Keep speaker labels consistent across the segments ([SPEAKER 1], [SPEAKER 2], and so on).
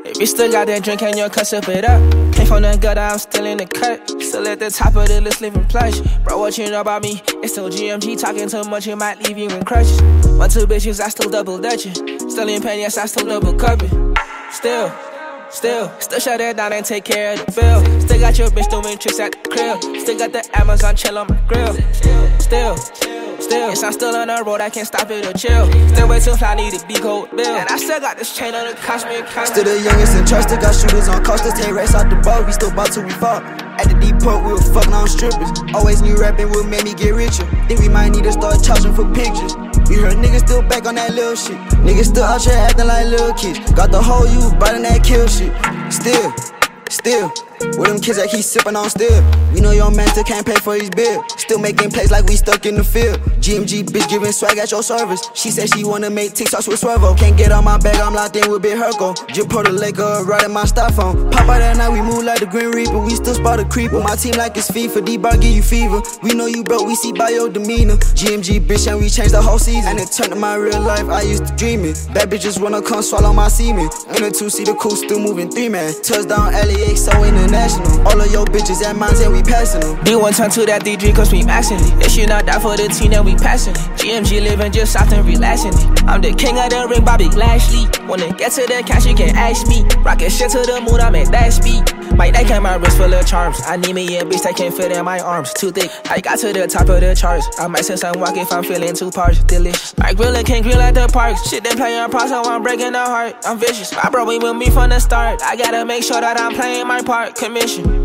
[SPEAKER 1] Baby, still got that drink and your cup, sip it up. Came from the gutter, I'm still in the cut. Still at the top of the list, living plush. Bro, what you know about me? It's still GMG, talking too much, it might leave you in crutches. 1, 2 bitches, I still double dutching. Still in pain, yes, I still double cupping. Still shut that down and take care of the bill. Still got your bitch doing tricks at the crib. Still got the Amazon chill on my grill. Still, yes, I'm still on the road, I can't stop it or chill. Still way too fly, need a big old bill. And I still got this chain on the cost me.
[SPEAKER 2] Still the youngest in trust, still got shooters on coasters. 10 racks out the bar, we still bought till we fought. At the depot, we were fucking on strippers. Always knew rapping would make me get richer. Think we might need to start charging for pictures. We heard niggas still back on that little shit. Niggas still out here acting like little kids. Got the whole youth biting that kill shit. Still, with them kids that keep sipping on still. We know your man still can't pay for his bill. Still making plays like we stuck in the field. GMG bitch giving swag at your service. She said she wanna make TikToks with Swervo. Can't get on my bag, I'm locked in with Big Herco. Just put a Laker right in my styrofoam. Pop out that night, we move like the Green Reaper. We still spot a creeper. My team like it's FIFA. D-Bar give you fever. We know you broke, we see by your demeanor. GMG bitch and we changed the whole season. And it turned to my real life, I used to dream it. Bad bitches wanna come swallow my semen. In a 2-seater coupe, still moving 3-man. Touchdown LAX, so international. All of your bitches at mines and we passing them.
[SPEAKER 1] D1 turn to that D3 cause we maxing it. If you not die for the team, then we passing it. GMG living just soft and relaxing it. I'm the king of the ring, Bobby Lashley. Wanna get to the cash, you can ask me. Rockin' shit to the moon, I'm at that speed. Might that can my wrist full of charms. I need me a bitch that can fit in my arms. Too thick, I got to the top of the charts. I might send some walk if I'm feeling too parched. Delicious. My griller can't grill at the parks. Shit, they playing props, so I'm breaking the heart. I'm vicious. My bro, we with me from the start. I gotta make sure that I'm playing my part. Commission.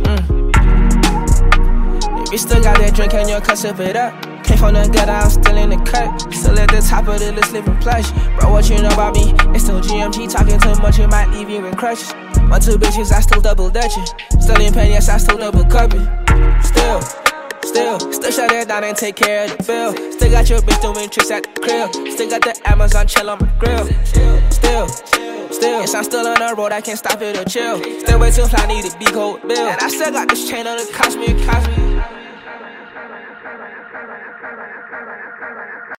[SPEAKER 1] Baby, still got that drink and your cup, sip it up. Came from the gutter, I'm still in the cut. Still at the top of the list, living plush. Bro, what you know about me? It's still GMG, talking too much, it might leave you in crutches. 1, 2 bitches, I still double dutching. Still in pain, yes, I still double cupping. Still shut that down and take care of the bill. Still got your bitch doing tricks at the crib. Still got the Amazon chill on my grill. Still, yes, I'm still on the road, I can't stop it or chill. Still way too fly, need a big old bill. And I still got this chain on the cost me.